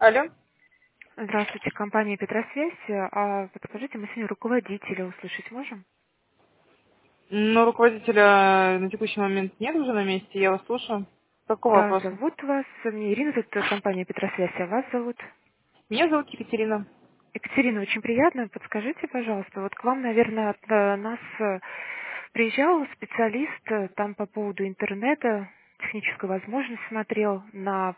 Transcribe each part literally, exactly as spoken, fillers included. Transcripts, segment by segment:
Алло. Здравствуйте, компания Петросвязь. А подскажите, мы сегодня руководителя услышать можем? Ну, руководителя на текущий момент нет уже на месте, я вас слушаю. Какого Да, вопроса? зовут вас, мне Ирина, зовут э, компания Петросвязь, а вас зовут? Меня зовут Екатерина. Екатерина, очень приятно. Подскажите, пожалуйста, вот к вам, наверное, от э, нас э, приезжал специалист э, там по поводу интернета, техническую возможность смотрел на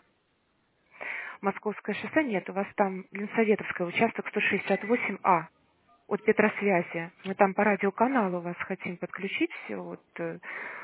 Московское шоссе. Нет, у вас там Ленсоветовская, участок сто шестьдесят восемь А. От Петросвязи. Мы там по радиоканалу вас хотим подключить вот, э,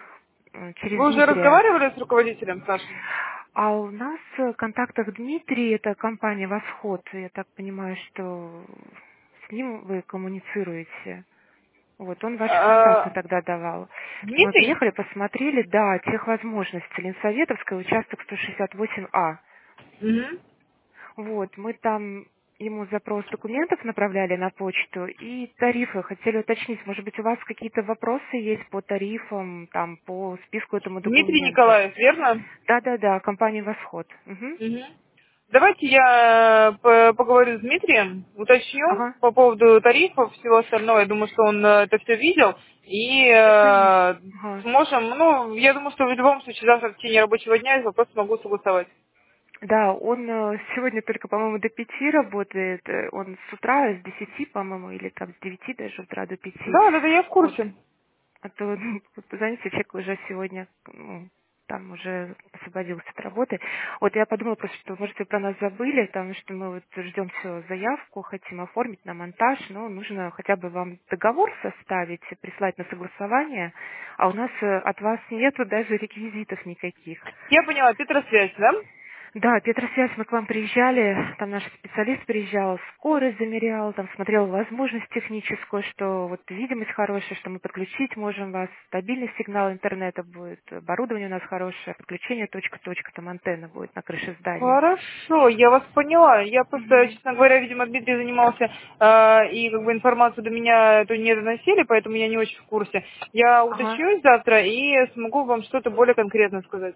э, через Вы уже Дмитрия. разговаривали с руководителем нашим? А у нас в контактах Дмитрий, это компания «Восход». Я так понимаю, что с ним вы коммуницируете. Вот, он ваши контакты А, тогда давал. Что мы Дмитрий? приехали, посмотрели, да, техвозможности, Ленсоветовская, участок сто шестьдесят восемь А. Угу. Вот, мы там ему запрос документов направляли на почту и тарифы. Хотели уточнить, может быть, у вас какие-то вопросы есть по тарифам, там, по списку этому Дмитрий документов? Николаев, верно? Да-да-да, компания «Восход». Мгм. Угу. Давайте я по- поговорю с Дмитрием, уточню Ага, по поводу тарифов, всего остального. Я думаю, что он э, это все видел. И да, конечно. э, Ага. сможем, ну, я думаю, что в любом случае завтра в течение рабочего дня я вопрос могу согласовать. Да, он э, сегодня только, по-моему, до пяти работает. Э, Он с утра, с десяти, по-моему, или там с девяти даже утра до пяти. Да, да, да, я в Вот. курсе. А то, ну, вот, знаете, человек уже сегодня, ну, там уже освободился от работы. Вот я подумала просто, что, может, вы про нас забыли, потому что мы вот ждем все заявку, хотим оформить на монтаж, но нужно хотя бы вам договор составить, и прислать на согласование, а у нас э, от вас нету даже реквизитов никаких. Я поняла, Петросвязь, да? Да, Петросвязь, мы к вам приезжали, там наш специалист приезжал, скорость замерял, там смотрел возможность техническую, что вот видимость хорошая, что мы подключить можем вас, стабильный сигнал интернета будет, оборудование у нас хорошее, подключение точка-точка, там антенна будет на крыше здания. Хорошо, я вас поняла. Я просто, Мгм. честно говоря, видимо, Дмитрий занимался, э, и как бы информацию до меня эту не доносили, поэтому я не очень в курсе. Я Ага. уточнюсь завтра и смогу вам что-то более конкретно сказать.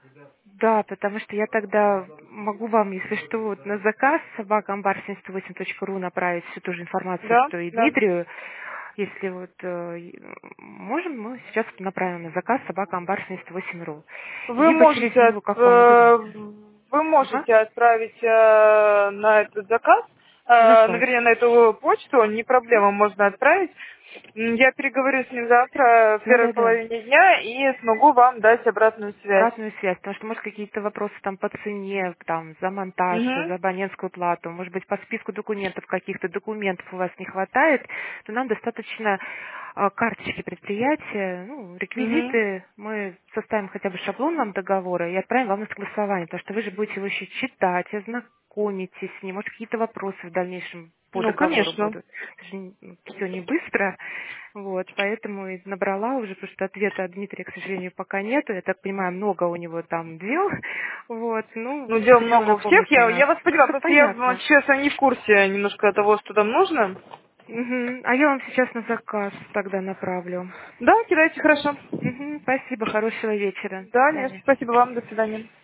Да, потому что я тогда могу вам, если что, вот на заказ собака амбар семьдесят восемь точка ру направить всю ту же информацию, Да, что и да. Дмитрию. Если вот э, и- можем, мы сейчас вот направим на заказ собака амбар семьдесят восемь точка ру. Вы Либо через можете, него, от- как вам удобнее. э, вы Ага. можете отправить э, на этот заказ, э, ну, Заказ. вернее, на эту почту, не проблема, можно отправить. М, Я переговорю с ним завтра в первой Да-да-да. половине дня и смогу вам дать обратную связь. Обратную связь, потому что, может, какие-то вопросы там по цене, там, за монтаж, Угу. за абонентскую плату, может быть, по списку документов, каких-то документов у вас не хватает, то нам достаточно а, карточки предприятия, ну, Угу. реквизиты, мы составим хотя бы шаблон вам договора и отправим вам на согласование, потому что вы же будете его еще читать, ознакомитесь с ним, может, какие-то вопросы в дальнейшем по Ну, договору конечно. будут. Это же все не быстро. Вот, поэтому и набрала уже, потому что ответа от Дмитрия, к сожалению, пока нету. Я так понимаю, много у него там дел. Вот, ну, Ну, дел хотела много у всех. напомнить о Я, нас. я вас поняла, Все просто я, ну, понятно. честно, не в курсе немножко того, что там нужно. Мгм. А я вам сейчас на заказ тогда направлю. Да, кидайте, хорошо. Мгм. Спасибо, хорошего вечера. До Да, нет, свидания. спасибо вам, до свидания.